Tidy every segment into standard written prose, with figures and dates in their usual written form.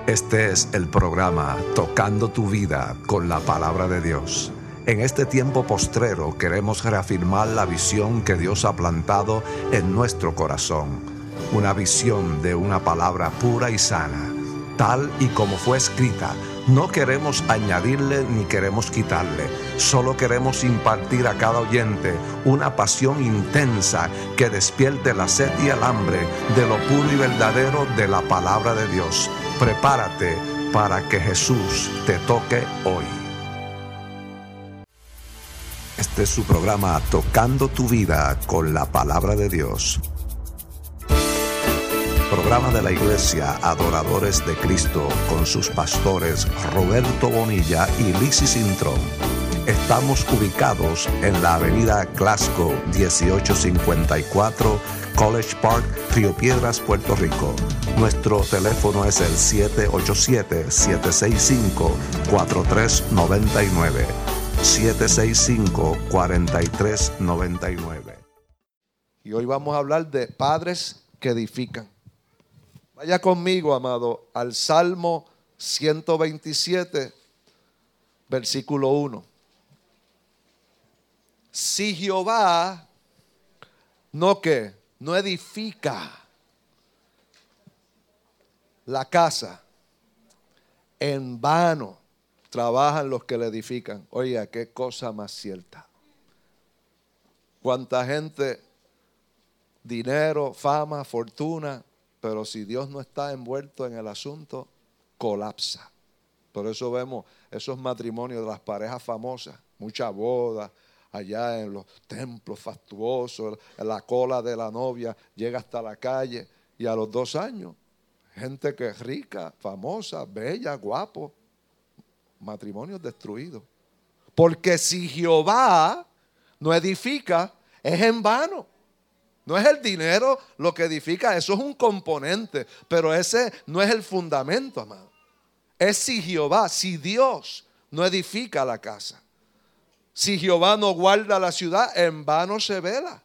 Este es el programa Tocando tu Vida con la Palabra de Dios. En este tiempo postrero queremos reafirmar la visión que Dios ha plantado en nuestro corazón. Una visión de una palabra pura y sana, tal y como fue escrita. No queremos añadirle ni queremos quitarle. Solo queremos impartir a cada oyente una pasión intensa que despierte la sed y el hambre de lo puro y verdadero de la palabra de Dios. Prepárate para que Jesús te toque hoy. Este es su programa Tocando tu Vida con la Palabra de Dios. Programa de la Iglesia Adoradores de Cristo con sus pastores Roberto Bonilla y Lizzy Cintrón. Estamos ubicados en la avenida Glasgow 1854, College Park, Río Piedras, Puerto Rico. Nuestro teléfono es el 787-765-4399. 765-4399. Y hoy vamos a hablar de padres que edifican. Vaya conmigo, amado, al Salmo 127, versículo 1. Si Jehová no edifica la casa, en vano trabajan los que la edifican. Oiga, qué cosa más cierta. Cuánta gente, dinero, fama, fortuna, pero si Dios no está envuelto en el asunto, colapsa. Por eso vemos esos matrimonios de las parejas famosas, mucha boda allá en los templos fastuosos, la cola de la novia llega hasta la calle y a los 2 años, gente que es rica, famosa, bella, guapo, matrimonios destruidos. Porque si Jehová no edifica, es en vano. No es el dinero lo que edifica, eso es un componente, pero ese no es el fundamento, amado. Es si Jehová, si Dios no edifica la casa. Si Jehová no guarda la ciudad, en vano se vela.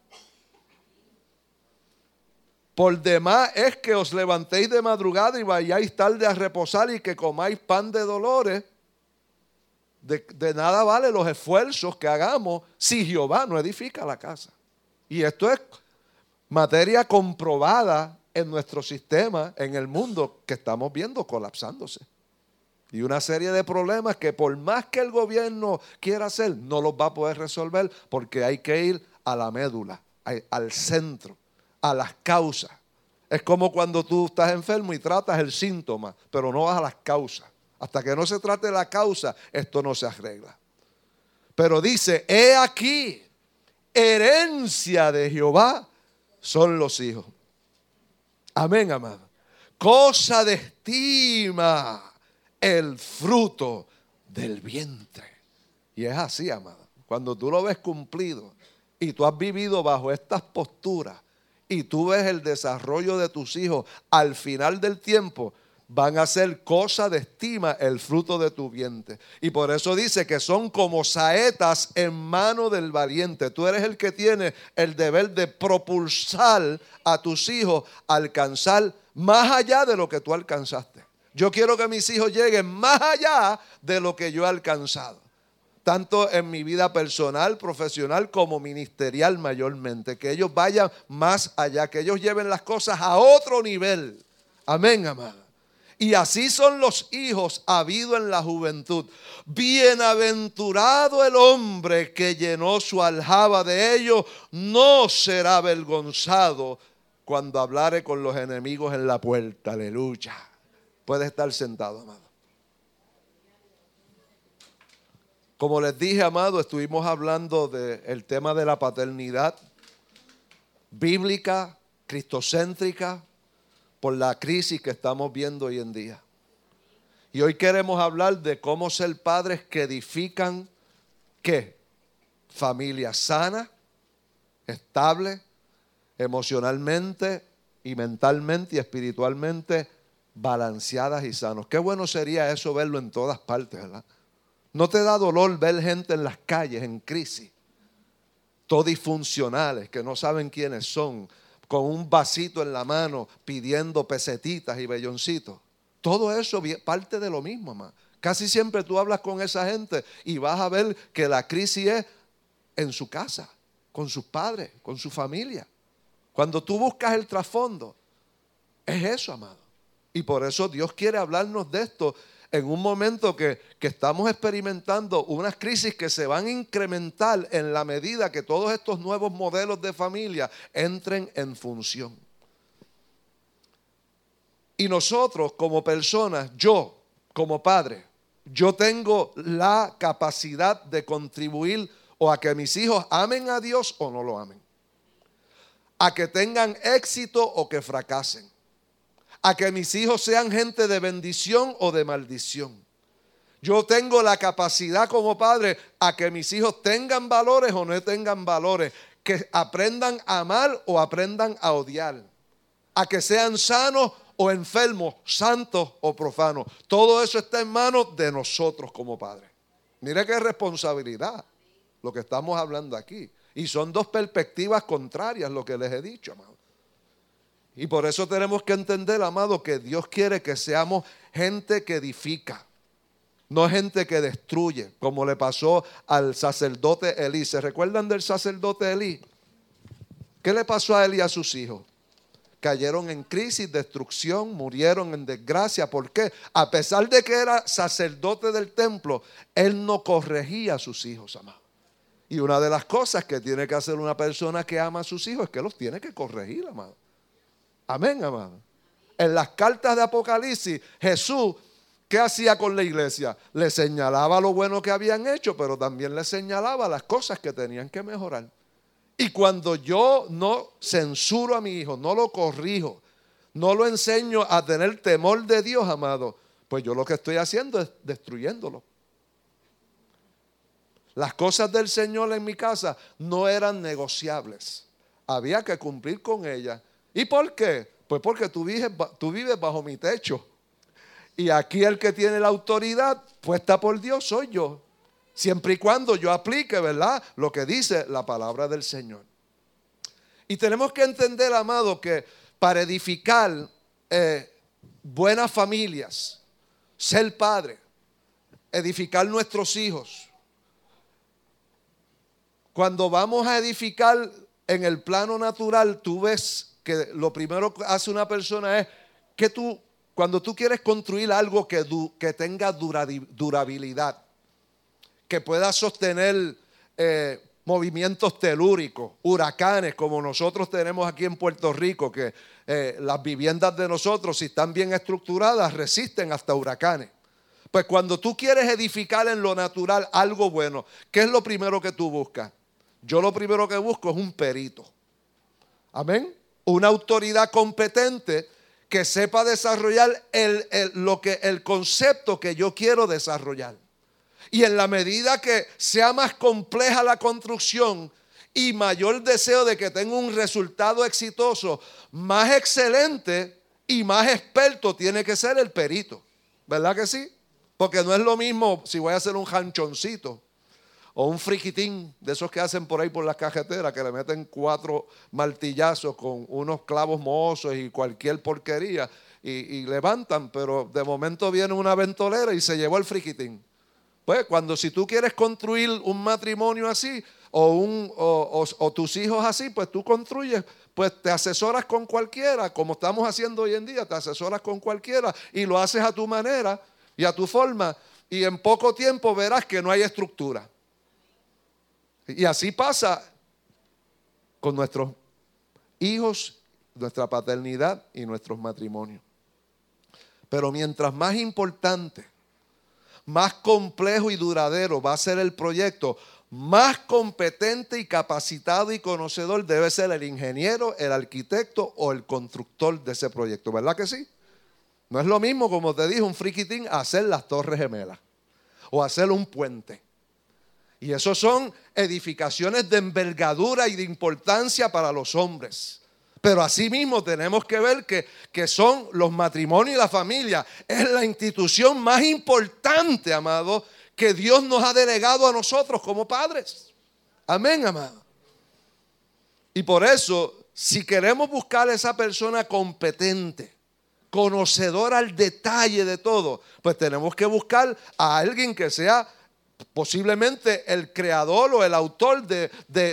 Por demás es que os levantéis de madrugada y vayáis tarde a reposar y que comáis pan de dolores. De nada vale los esfuerzos que hagamos si Jehová no edifica la casa. Y esto es materia comprobada en nuestro sistema, en el mundo que estamos viendo colapsándose. Y una serie de problemas que por más que el gobierno quiera hacer, no los va a poder resolver porque hay que ir a la médula, al centro, a las causas. Es como cuando tú estás enfermo y tratas el síntoma, pero no vas a las causas. Hasta que no se trate la causa, esto no se arregla. Pero dice, he aquí, herencia de Jehová son los hijos. Amén, amado. Cosa de estima el fruto del vientre. Y es así, amado. Cuando tú lo ves cumplido y tú has vivido bajo estas posturas y tú ves el desarrollo de tus hijos al final del tiempo, van a ser cosa de estima el fruto de tu vientre. Y por eso dice que son como saetas en mano del valiente. Tú eres el que tiene el deber de propulsar a tus hijos a alcanzar más allá de lo que tú alcanzaste. Yo quiero que mis hijos lleguen más allá de lo que yo he alcanzado. Tanto en mi vida personal, profesional, como ministerial mayormente. Que ellos vayan más allá, que ellos lleven las cosas a otro nivel. Amén, amado. Y así son los hijos habido en la juventud. Bienaventurado el hombre que llenó su aljaba de ellos, no será avergonzado cuando hablare con los enemigos en la puerta. Aleluya. Puede estar sentado, amado. Como les dije, amado, estuvimos hablando del tema de la paternidad bíblica, cristocéntrica, por la crisis que estamos viendo hoy en día. Y hoy queremos hablar de cómo ser padres que edifican, ¿qué? Familias sanas, estables, emocionalmente y mentalmente y espiritualmente balanceadas y sanos. Qué bueno sería eso verlo en todas partes, ¿verdad? ¿No te da dolor ver gente en las calles en crisis? Todos disfuncionales, que no saben quiénes son, con un vasito en la mano pidiendo pesetitas y belloncitos. Todo eso parte de lo mismo, amado. Casi siempre tú hablas con esa gente y vas a ver que la crisis es en su casa, con sus padres, con su familia. Cuando tú buscas el trasfondo, es eso, amado. Y por eso Dios quiere hablarnos de esto en un momento que estamos experimentando unas crisis que se van a incrementar en la medida que todos estos nuevos modelos de familia entren en función. Y nosotros como personas, yo como padre, yo tengo la capacidad de contribuir o a que mis hijos amen a Dios o no lo amen. A que tengan éxito o que fracasen. A que mis hijos sean gente de bendición o de maldición. Yo tengo la capacidad como padre a que mis hijos tengan valores o no tengan valores. Que aprendan a amar o aprendan a odiar. A que sean sanos o enfermos, santos o profanos. Todo eso está en manos de nosotros como padres. Mire qué responsabilidad lo que estamos hablando aquí. Y son dos perspectivas contrarias lo que les he dicho, amado. Y por eso tenemos que entender, amado, que Dios quiere que seamos gente que edifica, no gente que destruye, como le pasó al sacerdote Elí. ¿Se recuerdan del sacerdote Elí? ¿Qué le pasó a él y a sus hijos? Cayeron en crisis, destrucción, murieron en desgracia. ¿Por qué? A pesar de que era sacerdote del templo, él no corregía a sus hijos, amado. Y una de las cosas que tiene que hacer una persona que ama a sus hijos es que los tiene que corregir, amado. Amén, amado. En las cartas de Apocalipsis, Jesús, ¿qué hacía con la iglesia? Le señalaba lo bueno que habían hecho, pero también le señalaba las cosas que tenían que mejorar. Y cuando yo no censuro a mi hijo, no lo corrijo, no lo enseño a tener temor de Dios, amado, pues yo lo que estoy haciendo es destruyéndolo. Las cosas del Señor en mi casa no eran negociables. Había que cumplir con ellas. ¿Y por qué? Pues porque tú vives bajo mi techo. Y aquí el que tiene la autoridad puesta por Dios soy yo. Siempre y cuando yo aplique, ¿verdad?, lo que dice la palabra del Señor. Y tenemos que entender, amado, que para edificar buenas familias, ser padre, edificar nuestros hijos, cuando vamos a edificar en el plano natural, tú ves que lo primero que hace una persona es que cuando tú quieres construir algo que tenga durabilidad, que pueda sostener movimientos telúricos, huracanes, como nosotros tenemos aquí en Puerto Rico, que las viviendas de nosotros, si están bien estructuradas, resisten hasta huracanes. Pues cuando tú quieres edificar en lo natural algo bueno, ¿qué es lo primero que tú buscas? Yo lo primero que busco es un perito. Amén. Una autoridad competente que sepa desarrollar el concepto que yo quiero desarrollar. Y en la medida que sea más compleja la construcción y mayor deseo de que tenga un resultado exitoso, más excelente y más experto tiene que ser el perito. ¿Verdad que sí? Porque no es lo mismo si voy a hacer un janchoncito o un friquitín de esos que hacen por ahí por las cajeteras, que le meten 4 martillazos con unos clavos mohosos y cualquier porquería y levantan, pero de momento viene una ventolera y se llevó el friquitín. Pues si tú quieres construir un matrimonio así o tus hijos así, pues tú construyes, pues te asesoras con cualquiera, como estamos haciendo hoy en día, te asesoras con cualquiera y lo haces a tu manera y a tu forma, y en poco tiempo verás que no hay estructura. Y así pasa con nuestros hijos, nuestra paternidad y nuestros matrimonios. Pero mientras más importante, más complejo y duradero va a ser el proyecto, más competente y capacitado y conocedor debe ser el ingeniero, el arquitecto o el constructor de ese proyecto. ¿Verdad que sí? No es lo mismo, como te dije, un friquitín hacer las Torres Gemelas o hacer un puente. Y eso son edificaciones de envergadura y de importancia para los hombres. Pero asimismo tenemos que ver que son los matrimonios y la familia. Es la institución más importante, amado, que Dios nos ha delegado a nosotros como padres. Amén, amado. Y por eso, si queremos buscar a esa persona competente, conocedor al detalle de todo, pues tenemos que buscar a alguien que sea posiblemente el creador o el autor de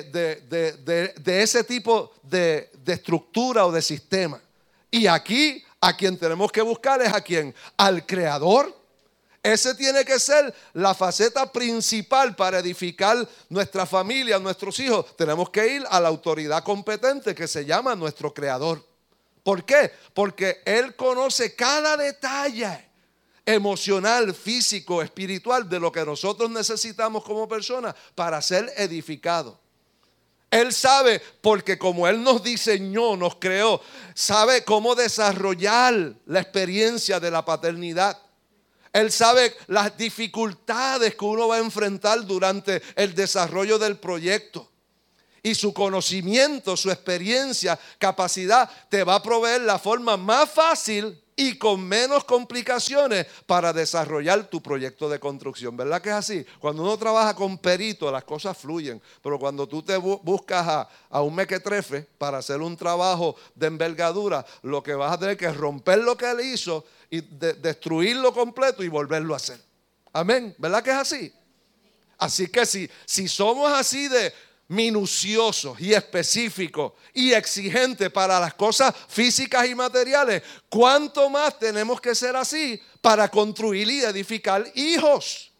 ese tipo de estructura o de sistema. Y aquí a quien tenemos que buscar es a quien, al creador. Ese tiene que ser la faceta principal para edificar nuestra familia, nuestros hijos. Tenemos que ir a la autoridad competente que se llama nuestro creador. ¿Por qué? Porque Él conoce cada detalle emocional, físico, espiritual de lo que nosotros necesitamos como personas para ser edificados. Él sabe, porque como Él nos diseñó, nos creó, sabe cómo desarrollar la experiencia de la paternidad. Él sabe las dificultades que uno va a enfrentar durante el desarrollo del proyecto. Y su conocimiento, su experiencia, capacidad, te va a proveer la forma más fácil y con menos complicaciones para desarrollar tu proyecto de construcción. ¿Verdad que es así? Cuando uno trabaja con peritos, las cosas fluyen. Pero cuando tú te buscas a un mequetrefe para hacer un trabajo de envergadura, lo que vas a tener que es romper lo que él hizo y destruirlo completo y volverlo a hacer. Amén. ¿Verdad que es así? Así que si somos así de minuciosos y específicos y exigentes para las cosas físicas y materiales, ¿cuánto más tenemos que ser así para construir y edificar hijos?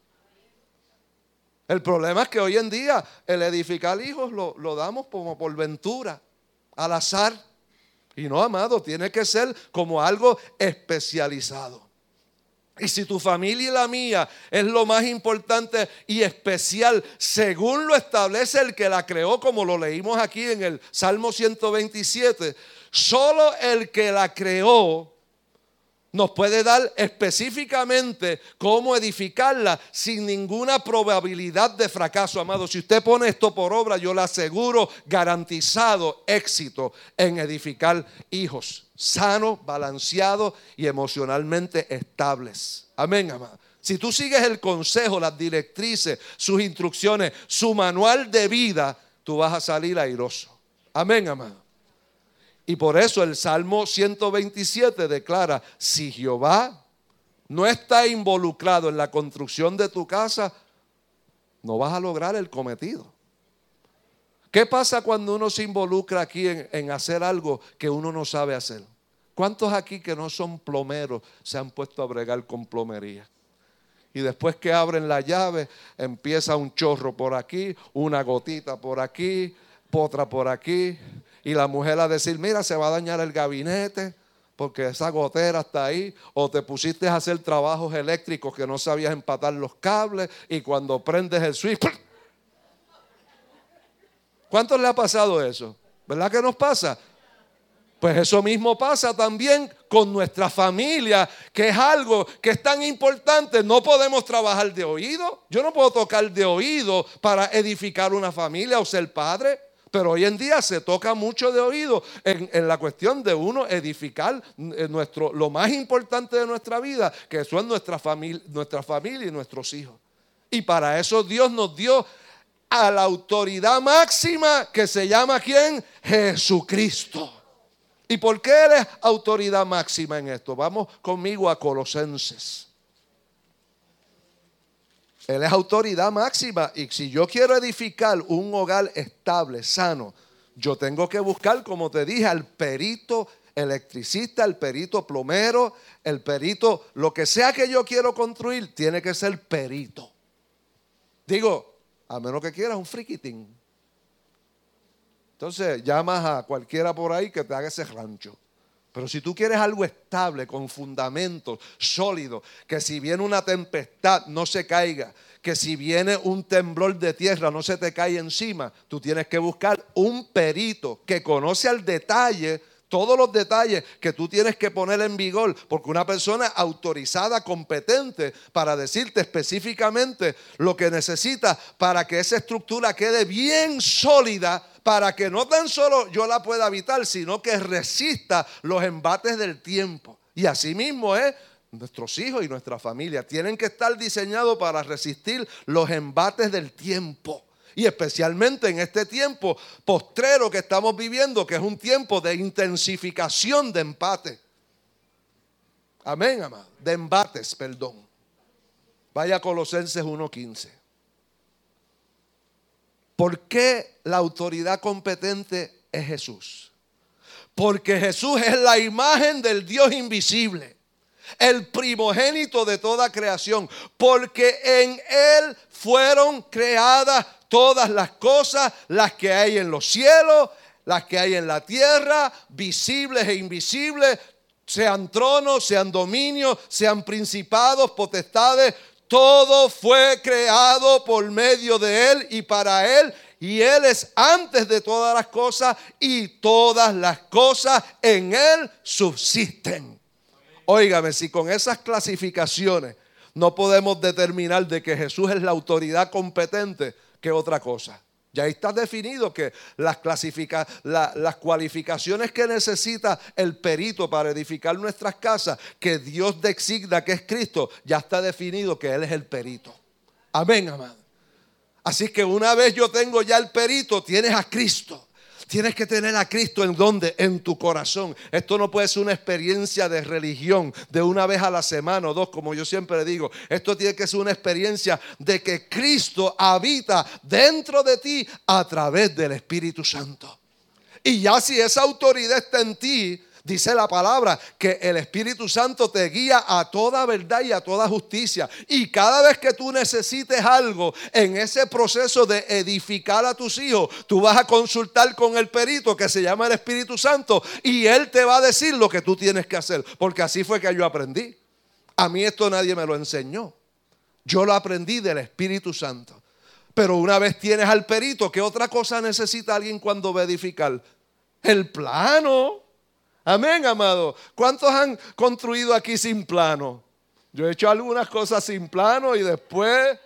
El problema es que hoy en día el edificar hijos lo damos como por ventura, al azar. Y no, amado, tiene que ser como algo especializado. Y si tu familia y la mía es lo más importante y especial, según lo establece el que la creó, como lo leímos aquí en el Salmo 127, solo el que la creó nos puede dar específicamente cómo edificarla sin ninguna probabilidad de fracaso, amado. Si usted pone esto por obra, yo le aseguro garantizado éxito en edificar hijos sanos, balanceados y emocionalmente estables. Amén, amado. Si tú sigues el consejo, las directrices, sus instrucciones, su manual de vida, tú vas a salir airoso. Amén, amado. Y por eso el Salmo 127 declara, si Jehová no está involucrado en la construcción de tu casa, no vas a lograr el cometido. ¿Qué pasa cuando uno se involucra aquí en hacer algo que uno no sabe hacer? ¿Cuántos aquí que no son plomeros se han puesto a bregar con plomería? Y después que abren la llave, empieza un chorro por aquí, una gotita por aquí, otra por aquí. Y la mujer a decir, mira, se va a dañar el gabinete porque esa gotera está ahí. O te pusiste a hacer trabajos eléctricos que no sabías empatar los cables. Y cuando prendes el switch, ¡pum! ¿Cuántos le ha pasado eso? ¿Verdad que nos pasa? Pues eso mismo pasa también con nuestra familia, que es algo que es tan importante. No podemos trabajar de oído. Yo no puedo tocar de oído para edificar una familia o ser padre. Pero hoy en día se toca mucho de oído en la cuestión de uno edificar lo más importante de nuestra vida, que son nuestra familia y nuestros hijos. Y para eso Dios nos dio a la autoridad máxima que se llama ¿quién? Jesucristo. ¿Y por qué Él es autoridad máxima en esto? Vamos conmigo a Colosenses. Él es autoridad máxima y si yo quiero edificar un hogar estable, sano, yo tengo que buscar, como te dije, al perito electricista, el perito plomero, el perito, lo que sea que yo quiero construir, tiene que ser perito. Digo, a menos que quieras un friquitín. Entonces llamas a cualquiera por ahí que te haga ese rancho. Pero si tú quieres algo estable, con fundamentos sólidos, que si viene una tempestad no se caiga, que si viene un temblor de tierra no se te cae encima, tú tienes que buscar un perito que conoce al detalle, todos los detalles que tú tienes que poner en vigor, porque una persona autorizada, competente para decirte específicamente lo que necesitas para que esa estructura quede bien sólida, para que no tan solo yo la pueda habitar, sino que resista los embates del tiempo. Y así mismo es, nuestros hijos y nuestra familia tienen que estar diseñados para resistir los embates del tiempo. Y especialmente en este tiempo postrero que estamos viviendo, que es un tiempo de intensificación de empate. Amén, amado. De embates, perdón. Vaya a Colosenses 1:15. ¿Por qué la autoridad competente es Jesús? Porque Jesús es la imagen del Dios invisible, el primogénito de toda creación. Porque en Él fueron creadas todas las cosas, las que hay en los cielos, las que hay en la tierra, visibles e invisibles, sean tronos, sean dominios, sean principados, potestades. Todo fue creado por medio de Él y para Él. Y Él es antes de todas las cosas y todas las cosas en Él subsisten. Óigame, si con esas clasificaciones no podemos determinar de que Jesús es la autoridad competente, ¿qué otra cosa? Ya está definido que las cualificaciones que necesita el perito para edificar nuestras casas, que Dios designa que es Cristo, ya está definido que Él es el perito. Amén, amado. Así que una vez yo tengo ya el perito, tienes a Cristo. Tienes que tener a Cristo ¿en dónde? En tu corazón. Esto no puede ser una experiencia de religión de una vez a la semana o dos, como yo siempre digo. Esto tiene que ser una experiencia de que Cristo habita dentro de ti a través del Espíritu Santo. Y ya si esa autoridad está en ti, dice la palabra que el Espíritu Santo te guía a toda verdad y a toda justicia. Y cada vez que tú necesites algo en ese proceso de edificar a tus hijos, tú vas a consultar con el perito que se llama el Espíritu Santo y él te va a decir lo que tú tienes que hacer. Porque así fue que yo aprendí. A mí esto nadie me lo enseñó. Yo lo aprendí del Espíritu Santo. Pero una vez tienes al perito, ¿qué otra cosa necesita alguien cuando va a edificar? El plano. Amén, amado. ¿Cuántos han construido aquí sin plano? Yo he hecho algunas cosas sin plano y después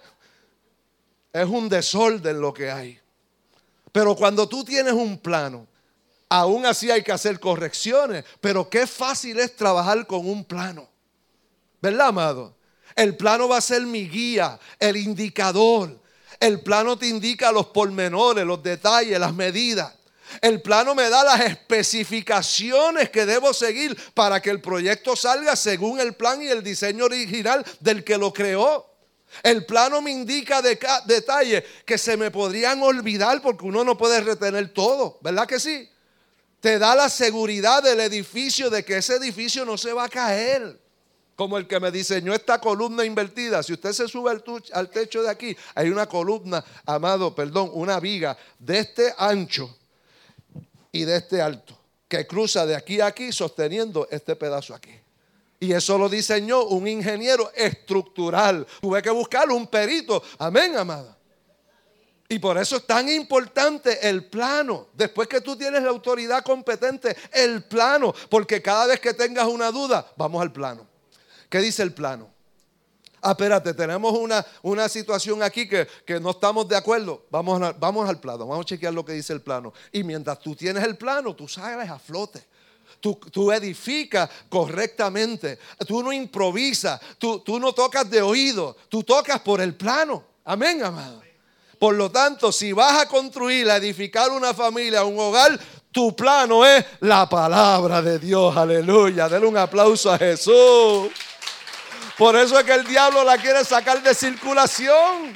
es un desorden lo que hay. Pero cuando tú tienes un plano, aún así hay que hacer correcciones. Pero qué fácil es trabajar con un plano. ¿Verdad, amado? El plano va a ser mi guía, el indicador. El plano te indica los pormenores, los detalles, las medidas. El plano me da las especificaciones que debo seguir para que el proyecto salga según el plan y el diseño original del que lo creó. El plano me indica detalles que se me podrían olvidar porque uno no puede retener todo, ¿verdad que sí? Te da la seguridad del edificio, de que ese edificio no se va a caer. Como el que me diseñó esta columna invertida. Si usted se sube al techo de aquí, hay una columna, una viga de este ancho y de este alto, que cruza de aquí a aquí sosteniendo este pedazo aquí. Y eso lo diseñó un ingeniero estructural. Tuve que buscar un perito. Amén, amada. Y por eso es tan importante el plano. Después que tú tienes la autoridad competente, el plano. Porque cada vez que tengas una duda, vamos al plano. ¿Qué dice el plano? Espérate, tenemos una situación aquí que no estamos de acuerdo. Vamos al plano, vamos a chequear lo que dice el plano. Y mientras tú tienes el plano, tú sales a flote. Tú edificas correctamente. Tú no improvisas. Tú no tocas de oído. Tú tocas por el plano. Amén, amado. Por lo tanto, si vas a construir, a edificar una familia, un hogar, tu plano es la palabra de Dios. Aleluya. Denle un aplauso a Jesús. Por eso es que el diablo la quiere sacar de circulación.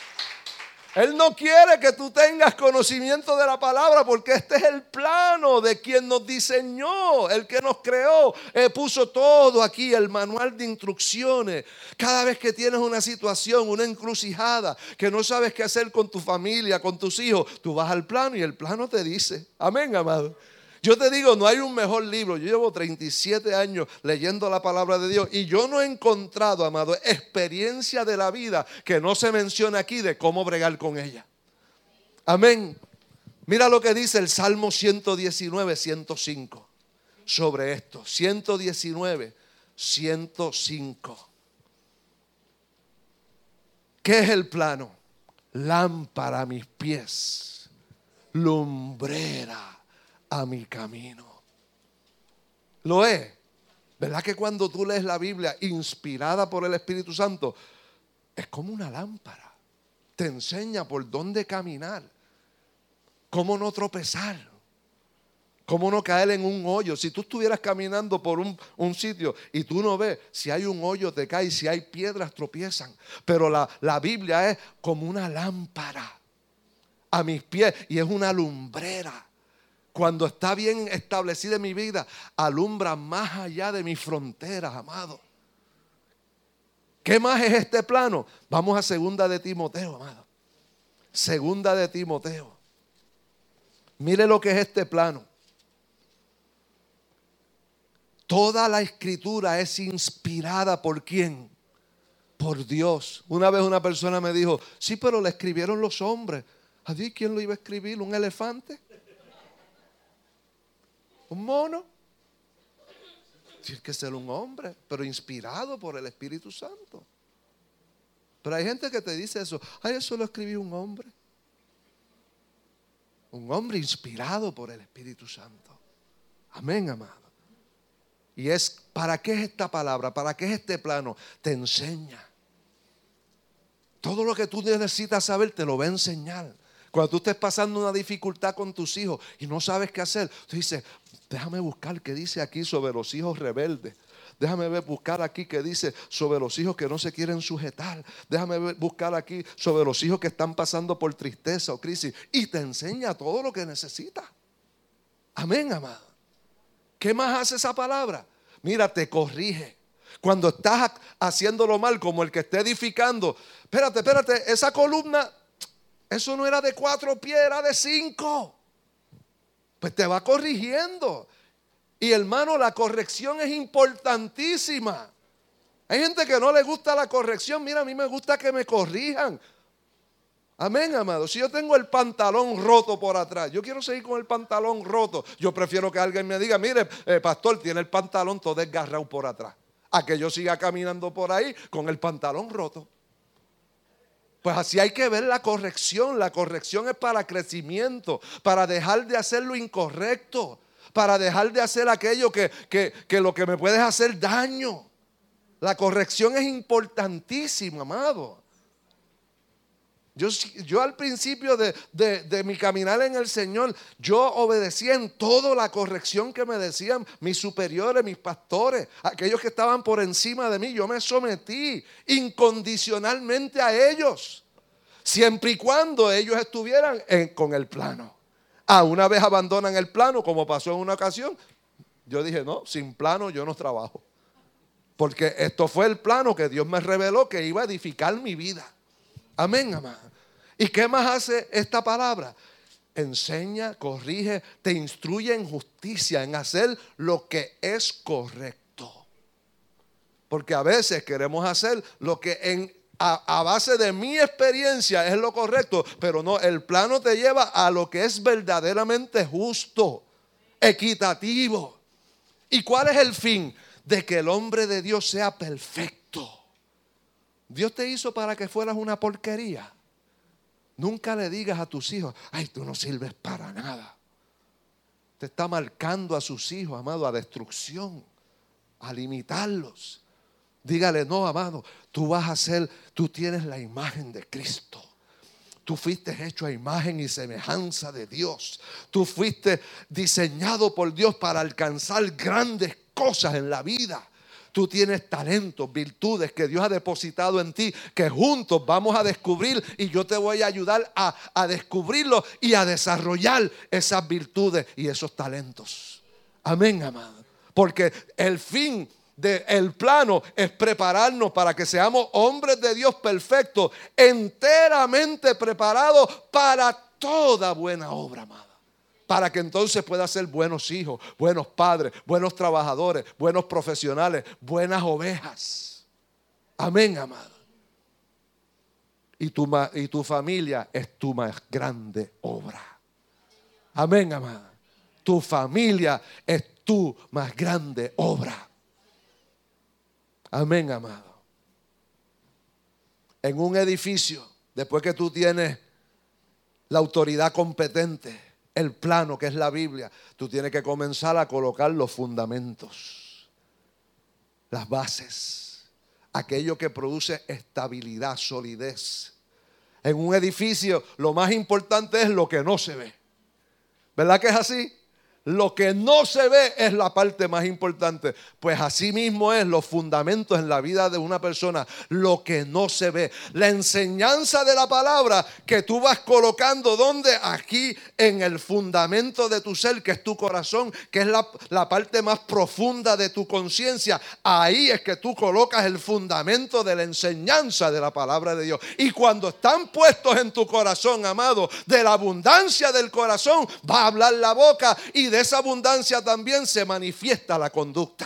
Él no quiere que tú tengas conocimiento de la palabra, porque este es el plano de quien nos diseñó, el que nos creó. Puso todo aquí, el manual de instrucciones. Cada vez que tienes una situación, una encrucijada, que no sabes qué hacer con tu familia, con tus hijos, tú vas al plano y el plano te dice. Amén, amado. Yo te digo, no hay un mejor libro. Yo llevo 37 años leyendo la palabra de Dios y yo no he encontrado, amado, experiencia de la vida que no se menciona aquí de cómo bregar con ella. Amén. Mira lo que dice el Salmo 119, 105 sobre esto. 119, 105. ¿Qué es el plano? Lámpara a mis pies, lumbrera a mi camino. Lo es. ¿Verdad que cuando tú lees la Biblia inspirada por el Espíritu Santo, es como una lámpara? Te enseña por dónde caminar, cómo no tropezar, ¿Cómo no caer en un hoyo? Si tú estuvieras caminando por un sitio y tú no ves, si hay un hoyo te caes, si hay piedras tropiezan. Pero la Biblia es como una lámpara a mis pies y es una lumbrera. Cuando está bien establecida en mi vida, alumbra más allá de mis fronteras, amado. ¿Qué más es este plano? Vamos a 2 de Timoteo, amado. 2 de Timoteo. Mire lo que es este plano. Toda la escritura es inspirada ¿por quién? Por Dios. Una vez una persona me dijo, sí, pero la escribieron los hombres. ¿Adiós quién lo iba a escribir? ¿Un elefante? ¿Un mono? Tiene que ser un hombre, pero inspirado por el Espíritu Santo. Pero hay gente que te dice eso. Ay, eso lo escribió un hombre. Un hombre inspirado por el Espíritu Santo. Amén, amado. Y es, ¿para qué es esta palabra? ¿Para qué es este plano? Te enseña. Todo lo que tú necesitas saber te lo va a enseñar. Cuando tú estés pasando una dificultad con tus hijos y no sabes qué hacer, tú dices, déjame buscar qué dice aquí sobre los hijos rebeldes. Déjame buscar aquí qué dice sobre los hijos que no se quieren sujetar. Déjame buscar aquí sobre los hijos que están pasando por tristeza o crisis. Y te enseña todo lo que necesitas. Amén, amado. ¿Qué más hace esa palabra? Mira, te corrige. Cuando estás haciéndolo mal, como el que está edificando. Espérate, esa columna, eso no era de 4 pies, era de 5. Pues te va corrigiendo. Y hermano, la corrección es importantísima. Hay gente que no le gusta la corrección. Mira, a mí me gusta que me corrijan. Amén, amado. Si yo tengo el pantalón roto por atrás, yo quiero seguir con el pantalón roto. Yo prefiero que alguien me diga, mire, pastor, tiene el pantalón todo desgarrado por atrás. A que yo siga caminando por ahí con el pantalón roto. Pues así hay que ver la corrección. La corrección es para crecimiento, para dejar de hacer lo incorrecto, para dejar de hacer aquello que lo que me puede hacer daño. La corrección es importantísima, amado. Yo al principio de mi caminar en el Señor, yo obedecía en todo la corrección que me decían mis superiores, mis pastores, aquellos que estaban por encima de mí. Yo me sometí incondicionalmente a ellos, siempre y cuando ellos estuvieran con el plano. Una vez abandonan el plano, como pasó en una ocasión, yo dije, no, sin plano yo no trabajo. Porque esto fue el plano que Dios me reveló que iba a edificar mi vida. Amén, amado. ¿Y qué más hace esta palabra? Enseña, corrige, te instruye en justicia, en hacer lo que es correcto. Porque a veces queremos hacer lo que a base de mi experiencia es lo correcto, pero no, el plano te lleva a lo que es verdaderamente justo, equitativo. ¿Y cuál es el fin? De que el hombre de Dios sea perfecto. Dios te hizo para que fueras una porquería. Nunca le digas a tus hijos, ay, tú no sirves para nada. Te está marcando a sus hijos, amado, a destrucción, a limitarlos. Dígale, no, amado, tú tienes la imagen de Cristo. Tú fuiste hecho a imagen y semejanza de Dios. Tú fuiste diseñado por Dios para alcanzar grandes cosas en la vida. Tú tienes talentos, virtudes que Dios ha depositado en ti, que juntos vamos a descubrir, y yo te voy a ayudar a descubrirlos y a desarrollar esas virtudes y esos talentos. Amén, amado. Porque el fin del plano es prepararnos para que seamos hombres de Dios perfectos, enteramente preparados para toda buena obra, amado. Para que entonces pueda ser buenos hijos, buenos padres, buenos trabajadores, buenos profesionales, buenas ovejas. Amén, amado. Y tu familia es tu más grande obra. Amén, amado. Tu familia es tu más grande obra. Amén, amado. En un edificio, después que tú tienes la autoridad competente, el plano que es la Biblia, tú tienes que comenzar a colocar los fundamentos, las bases, aquello que produce estabilidad, solidez. En un edificio lo más importante es lo que no se ve. ¿Verdad que es así? Lo que no se ve es la parte más importante. Pues así mismo es los fundamentos en la vida de una persona. Lo que no se ve. La enseñanza de la palabra que tú vas colocando. ¿Dónde? Aquí en el fundamento de tu ser, que es tu corazón, que es la parte más profunda de tu conciencia. Ahí es que tú colocas el fundamento de la enseñanza de la palabra de Dios. Y cuando están puestos en tu corazón, amado, de la abundancia del corazón va a hablar la boca, y de esa abundancia también se manifiesta la conducta.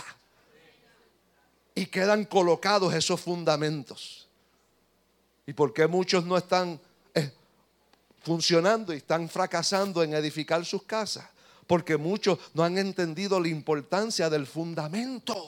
Y quedan colocados esos fundamentos. ¿Y por qué muchos no están funcionando y están fracasando en edificar sus casas? Porque muchos no han entendido la importancia del fundamento.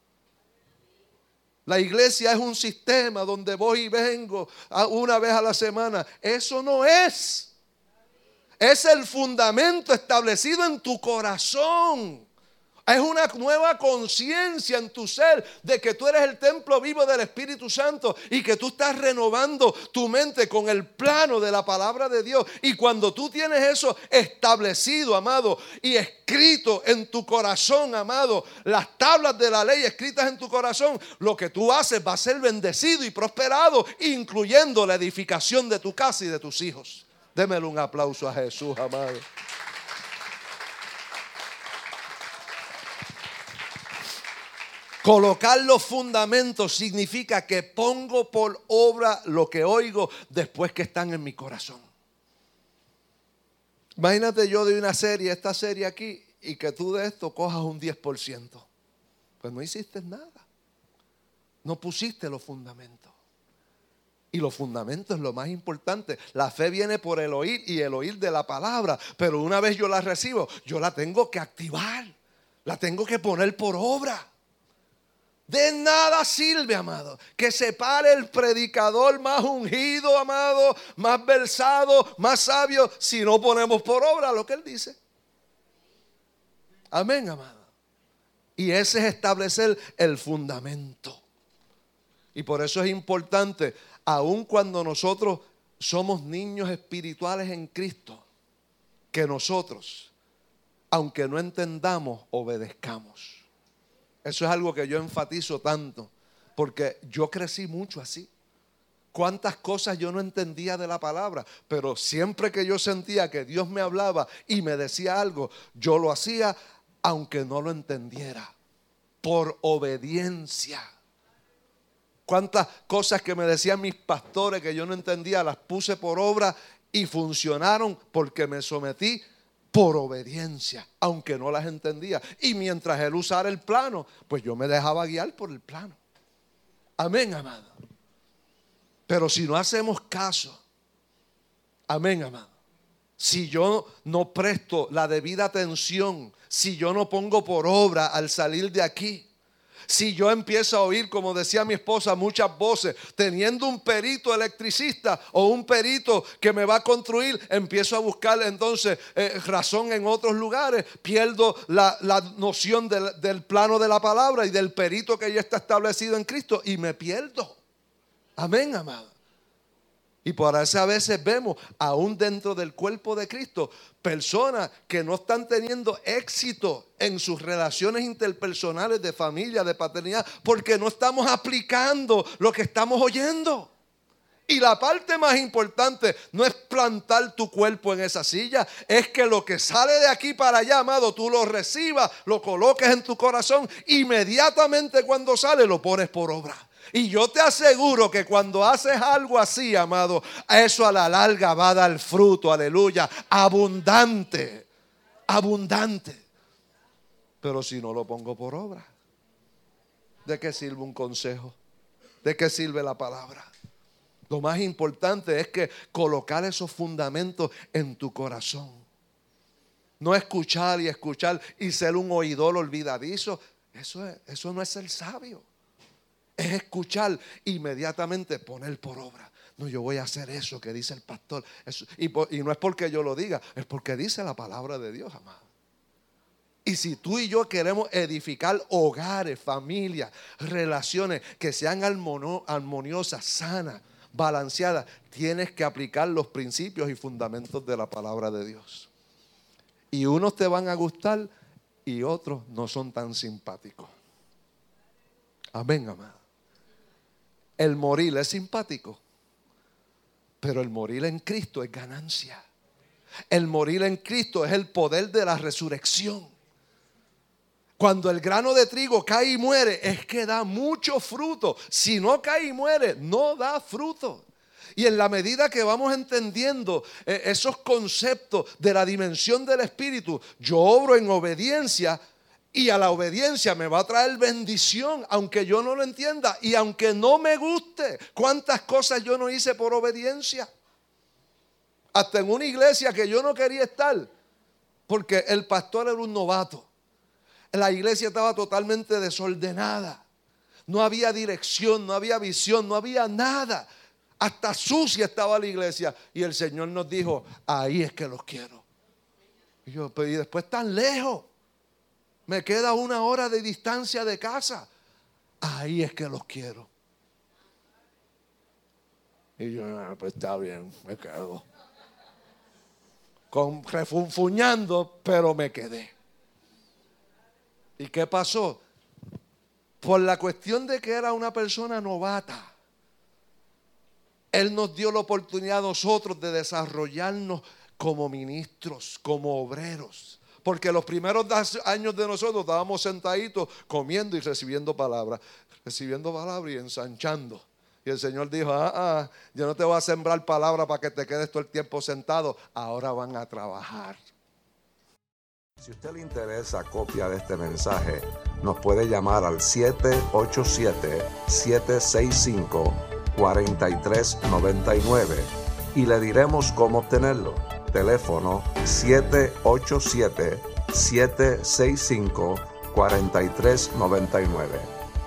La iglesia es un sistema donde voy y vengo una vez a la semana. Eso no es. Es el fundamento establecido en tu corazón. Es una nueva conciencia en tu ser de que tú eres el templo vivo del Espíritu Santo y que tú estás renovando tu mente con el plano de la palabra de Dios. Y cuando tú tienes eso establecido, amado, y escrito en tu corazón, amado, las tablas de la ley escritas en tu corazón, lo que tú haces va a ser bendecido y prosperado, incluyendo la edificación de tu casa y de tus hijos. Démele un aplauso a Jesús, amado. Colocar los fundamentos significa que pongo por obra lo que oigo después que están en mi corazón. Imagínate yo de una serie, esta serie aquí, y que tú de esto cojas un 10%. Pues no hiciste nada. No pusiste los fundamentos. Y los fundamentos es lo más importante. La fe viene por el oír y el oír de la palabra. Pero una vez yo la recibo, yo la tengo que activar. La tengo que poner por obra. De nada sirve, amado, que se pare el predicador más ungido, amado, más versado, más sabio, si no ponemos por obra lo que él dice. Amén, amado. Y ese es establecer el fundamento. Y por eso es importante, aun cuando nosotros somos niños espirituales en Cristo, que nosotros, aunque no entendamos, obedezcamos. Eso es algo que yo enfatizo tanto, porque yo crecí mucho así. Cuántas cosas yo no entendía de la palabra, pero siempre que yo sentía que Dios me hablaba y me decía algo, yo lo hacía aunque no lo entendiera, por obediencia. Cuántas cosas que me decían mis pastores que yo no entendía, las puse por obra y funcionaron porque me sometí por obediencia, aunque no las entendía. Y mientras él usara el plano, pues yo me dejaba guiar por el plano. Amén, amado. Pero si no hacemos caso, amén, amado, si yo no presto la debida atención, si yo no pongo por obra al salir de aquí, si yo empiezo a oír, como decía mi esposa, muchas voces, teniendo un perito electricista o un perito que me va a construir, empiezo a buscar entonces razón en otros lugares, pierdo la noción del plano de la palabra y del perito que ya está establecido en Cristo y me pierdo. Amén, amado. Y por eso a veces vemos, aún dentro del cuerpo de Cristo, personas que no están teniendo éxito en sus relaciones interpersonales de familia, de paternidad, porque no estamos aplicando lo que estamos oyendo. Y la parte más importante no es plantar tu cuerpo en esa silla, es que lo que sale de aquí para allá, amado, tú lo recibas, lo coloques en tu corazón, inmediatamente cuando sale lo pones por obra. Y yo te aseguro que cuando haces algo así, amado, eso a la larga va a dar fruto, aleluya, abundante, abundante. Pero si no lo pongo por obra, ¿de qué sirve un consejo? ¿De qué sirve la palabra? Lo más importante es que colocar esos fundamentos en tu corazón. No escuchar y escuchar y ser un oidor olvidadizo. Eso no es ser sabio. Es escuchar, inmediatamente poner por obra. No, yo voy a hacer eso que dice el pastor. Y no es porque yo lo diga, es porque dice la palabra de Dios, amado. Y si tú y yo queremos edificar hogares, familias, relaciones que sean armoniosas, sanas, balanceadas, tienes que aplicar los principios y fundamentos de la palabra de Dios. Y unos te van a gustar y otros no son tan simpáticos. Amén, amado. El morir es simpático, pero el morir en Cristo es ganancia. El morir en Cristo es el poder de la resurrección. Cuando el grano de trigo cae y muere, es que da mucho fruto. Si no cae y muere, no da fruto. Y en la medida que vamos entendiendo esos conceptos de la dimensión del Espíritu, yo obro en obediencia y a la obediencia me va a traer bendición, aunque yo no lo entienda y aunque no me guste. ¿Cuántas cosas yo no hice por obediencia? Hasta en una iglesia que yo no quería estar, porque el pastor era un novato. La iglesia estaba totalmente desordenada. No había dirección, no había visión, no había nada. Hasta sucia estaba la iglesia. Y el Señor nos dijo, ahí es que los quiero. Y yo, pero y después tan lejos. Me queda 1 hora de distancia de casa. Ahí es que los quiero. Y yo, pues está bien, me quedo. Refunfuñando, pero me quedé. ¿Y qué pasó? Por la cuestión de que era una persona novata, Él nos dio la oportunidad a nosotros de desarrollarnos como ministros, como obreros. Porque los primeros años de nosotros estábamos sentaditos comiendo y recibiendo palabras y ensanchando. Y el Señor dijo, yo no te voy a sembrar palabra para que te quedes todo el tiempo sentado. Ahora van a trabajar. Si a usted le interesa copia de este mensaje, nos puede llamar al 787-765-4399 y le diremos cómo obtenerlo. Teléfono 787-765-4399.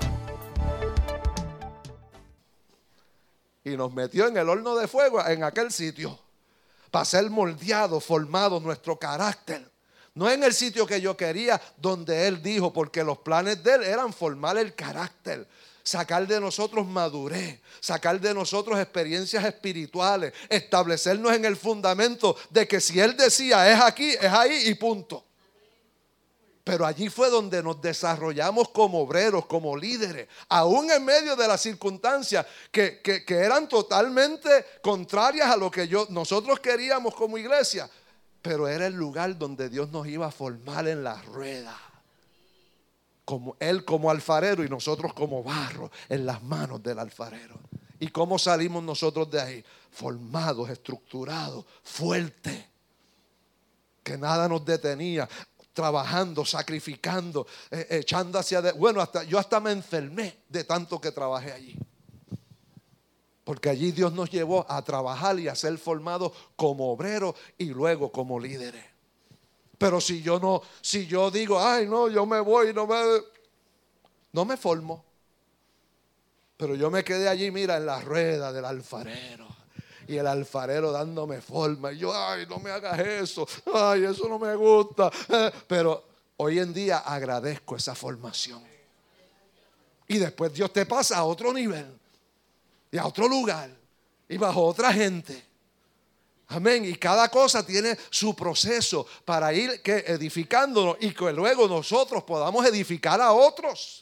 Y nos metió en el horno de fuego en aquel sitio para ser moldeado, formado nuestro carácter. No en el sitio que yo quería, donde Él dijo, porque los planes de Él eran formar el carácter, sacar de nosotros madurez, sacar de nosotros experiencias espirituales, establecernos en el fundamento de que si Él decía es aquí, es ahí y punto. Pero allí fue donde nos desarrollamos como obreros, como líderes, aún en medio de las circunstancias que eran totalmente contrarias a lo que nosotros queríamos como iglesia. Pero era el lugar donde Dios nos iba a formar en la rueda. Como Él como alfarero y nosotros como barro en las manos del alfarero. ¿Y cómo salimos nosotros de ahí? Formados, estructurados, fuertes. Que nada nos detenía. Trabajando, sacrificando, echando hacia adelante. Bueno, yo hasta me enfermé de tanto que trabajé allí. Porque allí Dios nos llevó a trabajar y a ser formados como obreros y luego como líderes. Pero si yo digo, ay no, yo me voy, no me formo. Pero yo me quedé allí, mira, en la rueda del alfarero. Y el alfarero dándome forma. Y yo, ay, no me hagas eso. Ay, eso no me gusta. Pero hoy en día agradezco esa formación. Y después Dios te pasa a otro nivel. Y a otro lugar. Y bajo otra gente. Amén. Y cada cosa tiene su proceso para ir edificándonos. Y que luego nosotros podamos edificar a otros.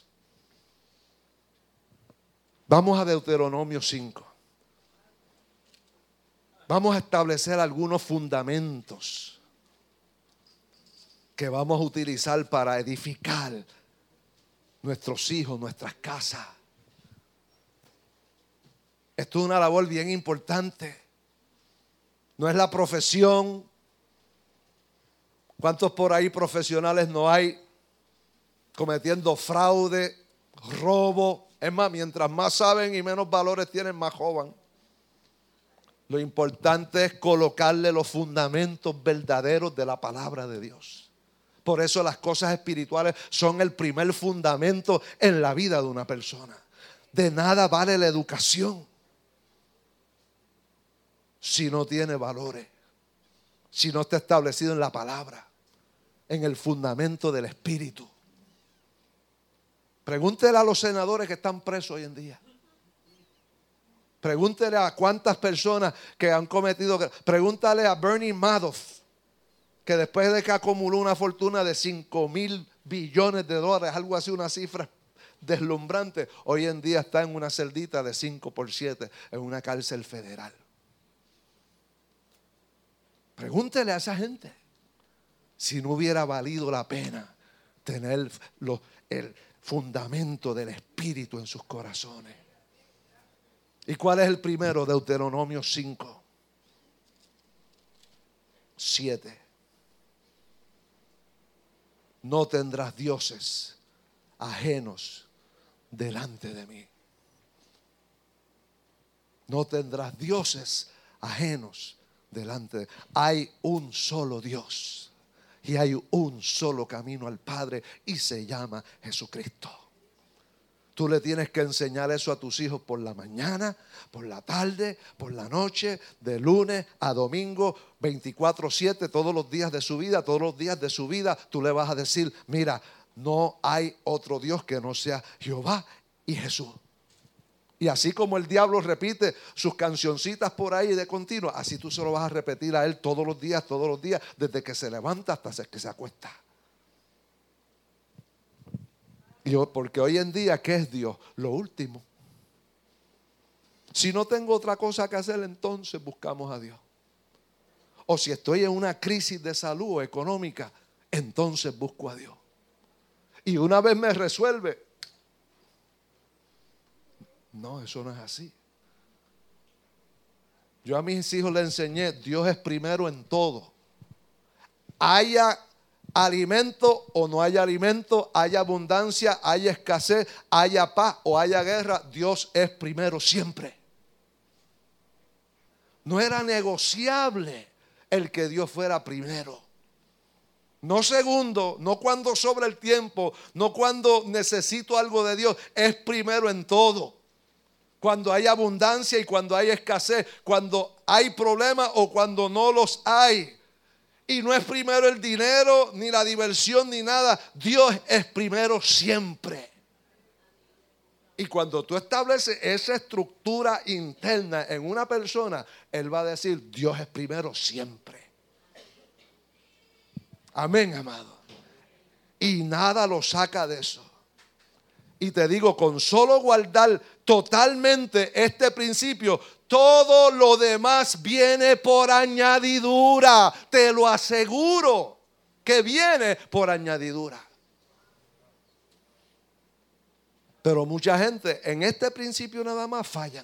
Vamos a Deuteronomio 5. Vamos a establecer algunos fundamentos que vamos a utilizar para edificar nuestros hijos, nuestras casas. Esto es una labor bien importante. No es la profesión. ¿Cuántos por ahí profesionales no hay cometiendo fraude, robo? Es más, mientras más saben y menos valores tienen, más roban. Lo importante es colocarle los fundamentos verdaderos de la palabra de Dios. Por eso las cosas espirituales son el primer fundamento en la vida de una persona. De nada vale la educación si no tiene valores, si no está establecido en la palabra, en el fundamento del Espíritu. Pregúntele a los senadores que están presos hoy en día. Pregúntele a cuántas personas que han cometido. Pregúntale a Bernie Madoff, que después de que acumuló una fortuna de 5,000 billones de dólares, algo así, una cifra deslumbrante, hoy en día está en una celdita de 5x7 en una cárcel federal. Pregúntele a esa gente si no hubiera valido la pena tener el fundamento del Espíritu en sus corazones. ¿Y cuál es el primero? Deuteronomio 5:7. No tendrás dioses ajenos delante de mí. No tendrás dioses ajenos delante de mí. Hay un solo Dios y hay un solo camino al Padre y se llama Jesucristo. Tú le tienes que enseñar eso a tus hijos por la mañana, por la tarde, por la noche, de lunes a domingo, 24/7, todos los días de su vida. Todos los días de su vida tú le vas a decir, mira, no hay otro Dios que no sea Jehová y Jesús. Y así como el diablo repite sus cancioncitas por ahí de continuo, así tú se lo vas a repetir a él todos los días, desde que se levanta hasta que se acuesta. Porque hoy en día, ¿qué es Dios? Lo último. Si no tengo otra cosa que hacer, entonces buscamos a Dios. O si estoy en una crisis de salud o económica, entonces busco a Dios. Y una vez me resuelve, no, eso no es así. Yo a mis hijos les enseñé, Dios es primero en todo. Haya alimento o no haya alimento, haya abundancia, haya escasez, haya paz o haya guerra, Dios es primero siempre. No era negociable el que Dios fuera primero. No segundo, no cuando sobra el tiempo, no cuando necesito algo de Dios, es primero en todo. Cuando hay abundancia y cuando hay escasez, cuando hay problemas o cuando no los hay. Y no es primero el dinero, ni la diversión, ni nada. Dios es primero siempre. Y cuando tú estableces esa estructura interna en una persona, él va a decir, Dios es primero siempre. Amén, amado. Y nada lo saca de eso. Y te digo, con solo guardar totalmente este principio, todo lo demás viene por añadidura. Te lo aseguro que viene por añadidura. Pero mucha gente en este principio nada más fallan.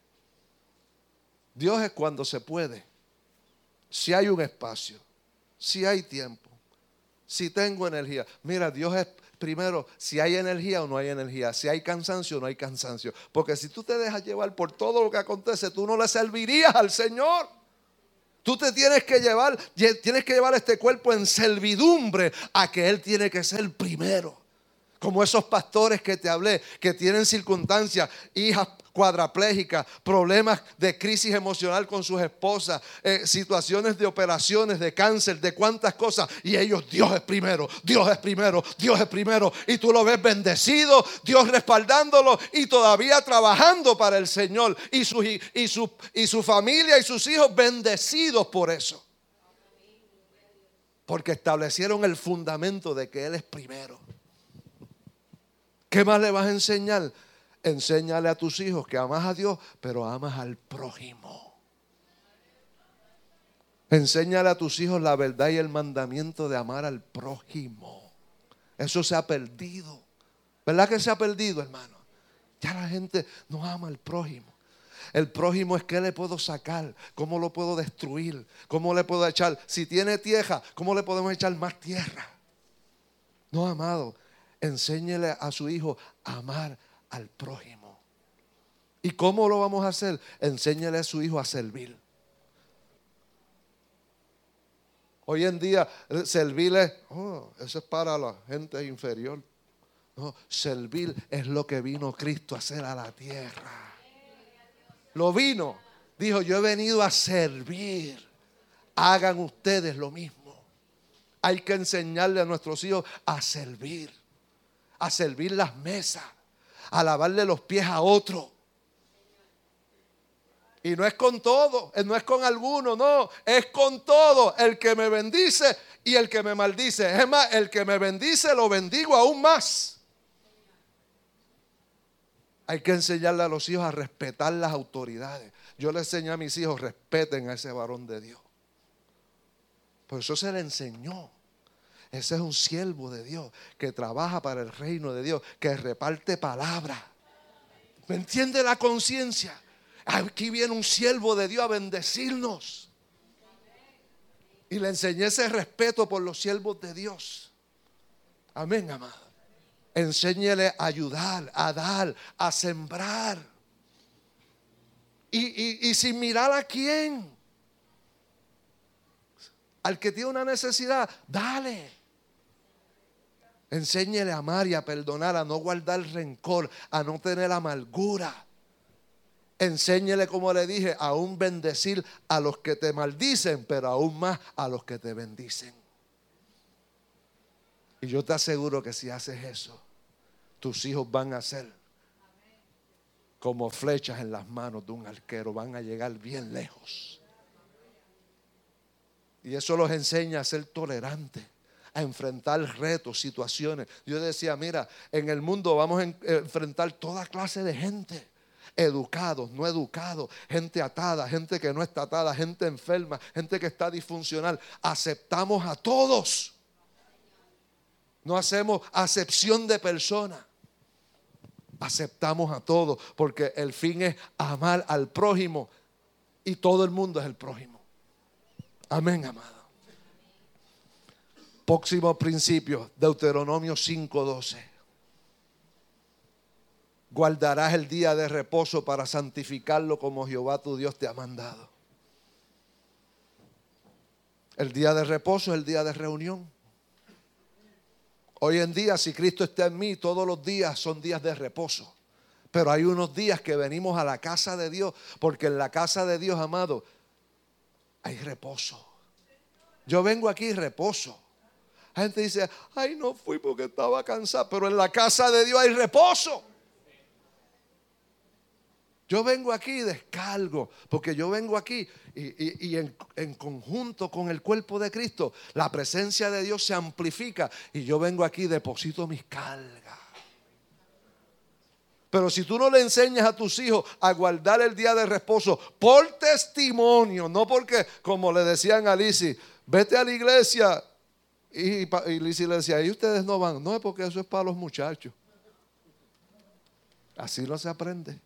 Dios es cuando se puede. Si hay un espacio, si hay tiempo, si tengo energía. Mira, Dios es primero si hay energía o no hay energía, si hay cansancio o no hay cansancio. Porque si tú te dejas llevar por todo lo que acontece, tú no le servirías al Señor. Tú te tienes que llevar este cuerpo en servidumbre a que Él tiene que ser primero. Como esos pastores que te hablé, que tienen circunstancias, hijas cuadraplégicas, problemas de crisis emocional con sus esposas, situaciones de operaciones, de cáncer, de cuantas cosas. Y ellos, Dios es primero, Dios es primero, Dios es primero. Y tú lo ves bendecido, Dios respaldándolo y todavía trabajando para el Señor. Y su familia y sus hijos bendecidos por eso. Porque establecieron el fundamento de que Él es primero. ¿Qué más le vas a enseñar? Enséñale a tus hijos que amas a Dios, pero amas al prójimo. Enséñale a tus hijos la verdad y el mandamiento de amar al prójimo. Eso se ha perdido. ¿Verdad que se ha perdido, hermano? Ya la gente no ama al prójimo. El prójimo es qué le puedo sacar, cómo lo puedo destruir, cómo le puedo echar. Si tiene tierra, ¿cómo le podemos echar más tierra? No, amado. Enséñele a su hijo a amar al prójimo. ¿Y cómo lo vamos a hacer? Enséñele a su hijo a servir. Hoy en día servir es, eso es para la gente inferior. No, servir es lo que vino Cristo a hacer a la tierra. Lo vino. Dijo, yo he venido a servir. Hagan ustedes lo mismo. Hay que enseñarle a nuestros hijos a servir. A servir las mesas, a lavarle los pies a otro. Y no es con todo, no es con alguno, no, es con todo. El que me bendice y el que me maldice. Es más, el que me bendice lo bendigo aún más. Hay que enseñarle a los hijos a respetar las autoridades. Yo le enseñé a mis hijos, respeten a ese varón de Dios. Por eso se le enseñó. Ese es un siervo de Dios que trabaja para el reino de Dios, que reparte palabra. ¿Me entiende la conciencia? Aquí viene un siervo de Dios a bendecirnos. Y le enseñé ese respeto por los siervos de Dios. Amén, amado. Enséñele a ayudar, a dar, a sembrar. Y sin mirar a quién. Al que tiene una necesidad, dale. Enséñele a amar y a perdonar, a no guardar rencor, a no tener amargura. Enséñele, como le dije, a aún bendecir a los que te maldicen, pero aún más a los que te bendicen. Y yo te aseguro que si haces eso, tus hijos van a ser como flechas en las manos de un arquero, van a llegar bien lejos. Y eso los enseña a ser tolerantes, a enfrentar retos, situaciones. Yo decía, mira, en el mundo vamos a enfrentar toda clase de gente. Educados, no educados, gente atada, gente que no está atada, gente enferma, gente que está disfuncional. Aceptamos a todos. No hacemos acepción de personas. Aceptamos a todos porque el fin es amar al prójimo y todo el mundo es el prójimo. Amén, amado. Próximo principio, Deuteronomio 5:12. Guardarás el día de reposo para santificarlo como Jehová tu Dios te ha mandado. El día de reposo es el día de reunión. Hoy en día, si Cristo está en mí, todos los días son días de reposo. Pero hay unos días que venimos a la casa de Dios, porque en la casa de Dios, amado, hay reposo. Yo vengo aquí y reposo. La gente dice, ay, no fui porque estaba cansado, pero en la casa de Dios hay reposo. Yo vengo aquí y descargo, porque yo vengo aquí y en conjunto con el cuerpo de Cristo, la presencia de Dios se amplifica y yo vengo aquí y deposito mis cargas. Pero si tú no le enseñas a tus hijos a guardar el día de reposo por testimonio, no porque, como le decían a Lizzy, vete a la iglesia, y Lizzy le decía, ¿y ustedes no van? No, es porque eso es para los muchachos. Así no se aprende.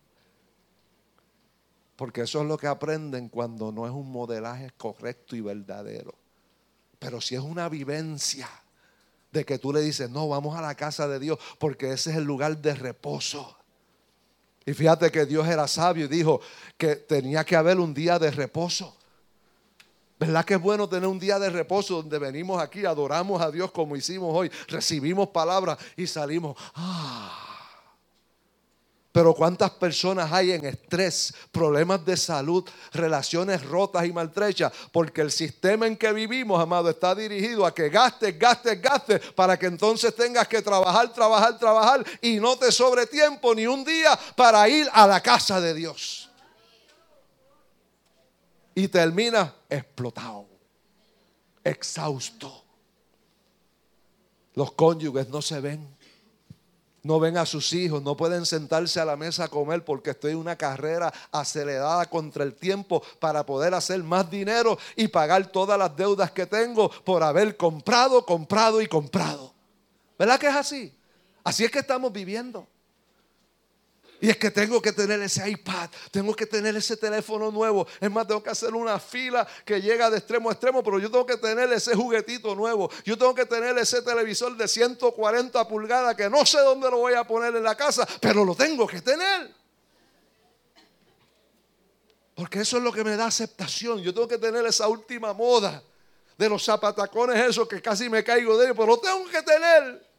Porque eso es lo que aprenden cuando no es un modelaje correcto y verdadero. Pero si es una vivencia de que tú le dices, no, vamos a la casa de Dios porque ese es el lugar de reposo. Y fíjate que Dios era sabio y dijo que tenía que haber un día de reposo. ¿Verdad que es bueno tener un día de reposo donde venimos aquí, adoramos a Dios como hicimos hoy, recibimos palabras y salimos? Pero ¿cuántas personas hay en estrés, problemas de salud, relaciones rotas y maltrechas? Porque el sistema en que vivimos, amado, está dirigido a que gastes para que entonces tengas que trabajar y no te sobre tiempo ni un día para ir a la casa de Dios. Y terminas explotado, exhausto. Los cónyuges no se ven. No ven a sus hijos, no pueden sentarse a la mesa a comer porque estoy en una carrera acelerada contra el tiempo para poder hacer más dinero y pagar todas las deudas que tengo por haber comprado. ¿Verdad que es así? Así es que estamos viviendo. Y es que tengo que tener ese iPad, tengo que tener ese teléfono nuevo. Es más, tengo que hacer una fila que llega de extremo a extremo, pero yo tengo que tener ese juguetito nuevo. Yo tengo que tener ese televisor de 140 pulgadas que no sé dónde lo voy a poner en la casa, pero lo tengo que tener. Porque eso es lo que me da aceptación. Yo tengo que tener esa última moda de los zapatacones esos que casi me caigo de ellos, pero lo tengo que tener.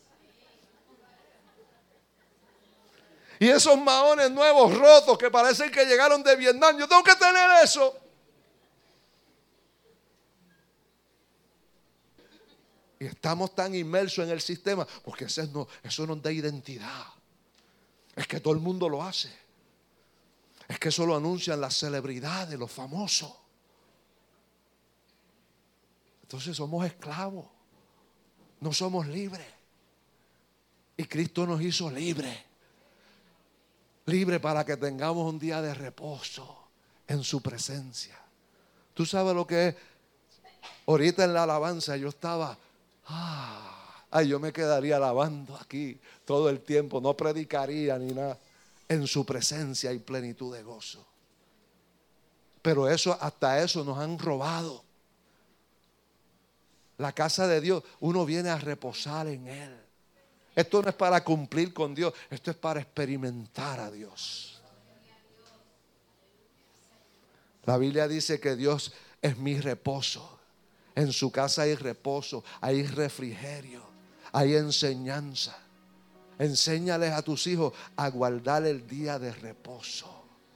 Y esos maones nuevos rotos que parecen que llegaron de Vietnam, yo tengo que tener eso. Y estamos tan inmersos en el sistema porque eso nos da identidad. Es que todo el mundo lo hace. Es Es que eso lo anuncian las celebridades, los famosos. Entonces somos esclavos, no somos libres. Y Cristo nos hizo libres. Libres para que tengamos un día de reposo en su presencia. ¿Tú sabes lo que es? Ahorita en la alabanza yo estaba, yo me quedaría alabando aquí todo el tiempo, no predicaría ni nada. En su presencia hay plenitud de gozo. Pero hasta eso nos han robado. La casa de Dios, uno viene a reposar en Él. Esto no es para cumplir con Dios, esto es para experimentar a Dios. La Biblia dice que Dios es mi reposo. En su casa hay reposo, hay refrigerio, hay enseñanza. Enséñales a tus hijos a guardar el día de reposo.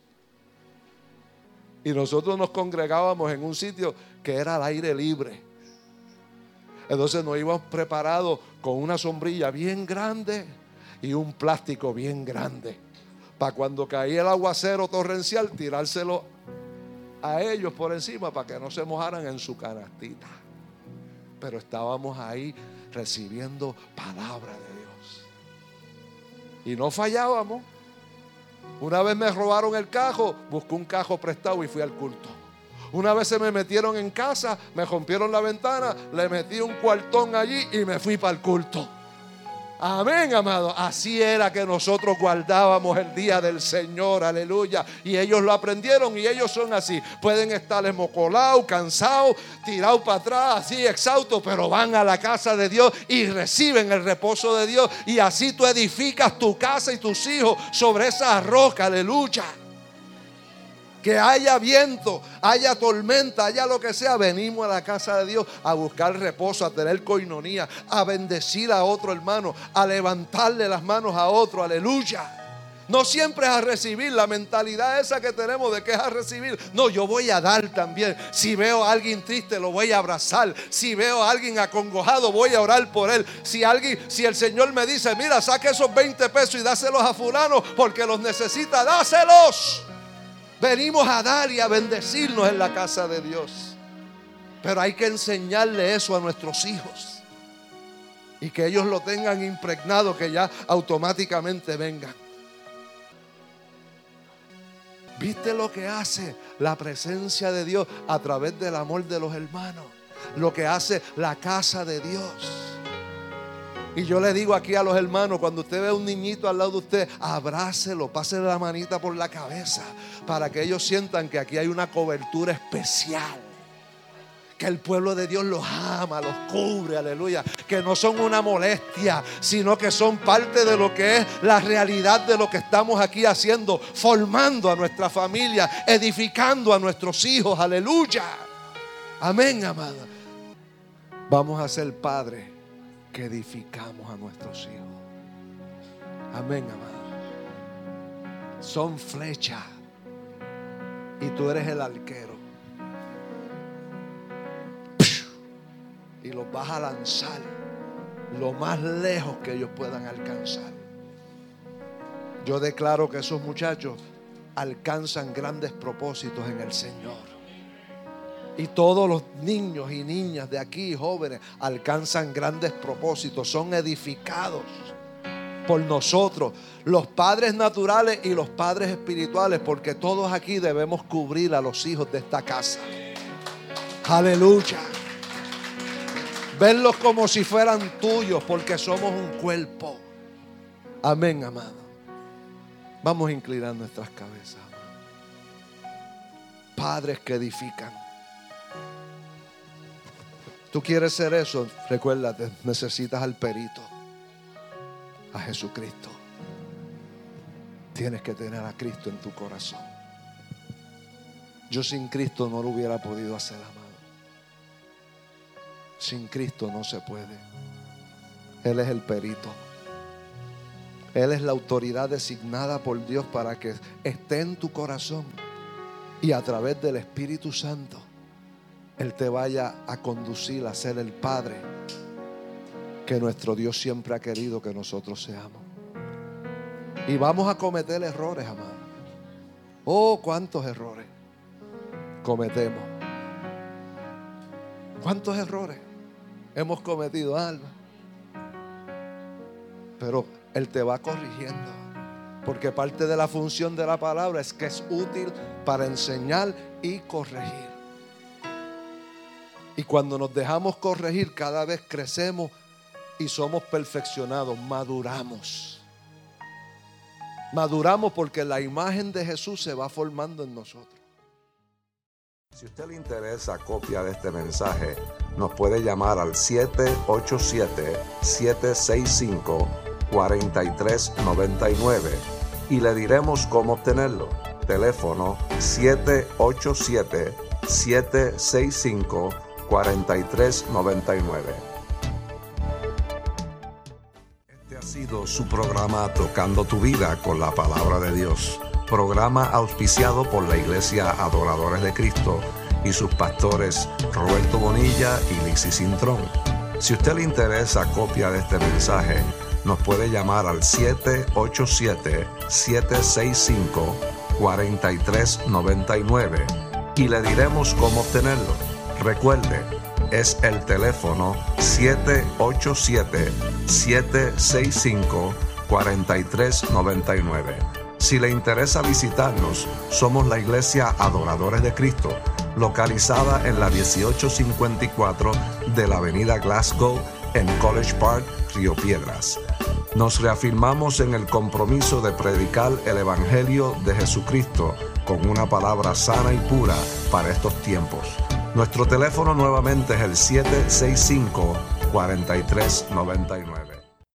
Y nosotros nos congregábamos en un sitio que era al aire libre. Entonces nos íbamos preparados con una sombrilla bien grande y un plástico bien grande. Para cuando caía el aguacero torrencial, tirárselo a ellos por encima para que no se mojaran en su canastita. Pero estábamos ahí recibiendo palabra de Dios. Y no fallábamos. Una vez me robaron el cajo, busqué un cajo prestado y fui al culto. Una vez se me metieron en casa, me rompieron la ventana, le metí un cuartón allí y me fui para el culto. Amén, amado. Así era que nosotros guardábamos el día del Señor, aleluya. Y ellos lo aprendieron y ellos son así. Pueden estar esmocolados, cansados, tirados para atrás, así exhaustos, pero van a la casa de Dios y reciben el reposo de Dios. Y así tú edificas tu casa y tus hijos sobre esa roca, aleluya. Que haya viento, haya tormenta, haya lo que sea, venimos a la casa de Dios a buscar reposo, a tener coinonía, a bendecir a otro hermano, a levantarle las manos a otro, aleluya. No siempre es a recibir, la mentalidad esa que tenemos de que es a recibir. No, yo voy a dar también. Si veo a alguien triste, lo voy a abrazar. Si veo a alguien acongojado, voy a orar por él. Si el Señor me dice, mira, saque esos 20 pesos y dáselos a fulano porque los necesita, dáselos. Venimos a dar y a bendecirnos en la casa de Dios. Pero hay que enseñarle eso a nuestros hijos. Y que ellos lo tengan impregnado, que ya automáticamente vengan. ¿Viste lo que hace la presencia de Dios a través del amor de los hermanos? Lo que hace la casa de Dios. Y yo le digo aquí a los hermanos, cuando usted ve a un niñito al lado de usted, abrácelo, pásele la manita por la cabeza, para que ellos sientan que aquí hay una cobertura especial. Que el pueblo de Dios los ama, los cubre, aleluya. Que no son una molestia, sino que son parte de lo que es la realidad de lo que estamos aquí haciendo, formando a nuestra familia, edificando a nuestros hijos, aleluya. Amén, amada. Vamos a ser padres que edificamos a nuestros hijos. Amén, amado. Son flechas y tú eres el arquero y los vas a lanzar lo más lejos que ellos puedan alcanzar. Yo declaro que esos muchachos alcanzan grandes propósitos en el Señor. Y todos los niños y niñas de aquí, jóvenes, alcanzan grandes propósitos. Son edificados por nosotros, los padres naturales y los padres espirituales, porque todos aquí debemos cubrir a los hijos de esta casa. Aleluya. Verlos como si fueran tuyos, porque somos un cuerpo. Amén, amado. Vamos a inclinar nuestras cabezas, amado. Padres que edifican. ¿Tú quieres ser eso? Recuérdate, necesitas al perito, a Jesucristo. Tienes que tener a Cristo en tu corazón. Yo sin Cristo no lo hubiera podido hacer, amado. Sin Cristo no se puede. Él es el perito. Él es la autoridad designada por Dios para que esté en tu corazón y a través del Espíritu Santo Él te vaya a conducir a ser el Padre que nuestro Dios siempre ha querido que nosotros seamos. Y vamos a cometer errores, amado. Oh, cuántos errores cometemos. ¿Cuántos errores hemos cometido, Alba? Pero Él te va corrigiendo, porque parte de la función de la palabra es que es útil para enseñar y corregir. Y cuando nos dejamos corregir, cada vez crecemos y somos perfeccionados, maduramos. Maduramos porque la imagen de Jesús se va formando en nosotros. Si a usted le interesa copia de este mensaje, nos puede llamar al 787-765-4399 y le diremos cómo obtenerlo. Teléfono 787-765-4399. Este ha sido su programa Tocando tu Vida con la Palabra de Dios. Programa auspiciado por la Iglesia Adoradores de Cristo y sus pastores Roberto Bonilla y Lizzy Cintrón. Si a usted le interesa copia de este mensaje, nos puede llamar al 787-765-4399 y le diremos cómo obtenerlo. Recuerde, es el teléfono 787-765-4399. Si le interesa visitarnos, somos la Iglesia Adoradores de Cristo, localizada en la 1854 de la avenida Glasgow, en College Park, Río Piedras. Nos reafirmamos en el compromiso de predicar el Evangelio de Jesucristo con una palabra sana y pura para estos tiempos. Nuestro teléfono nuevamente es el 765-4399.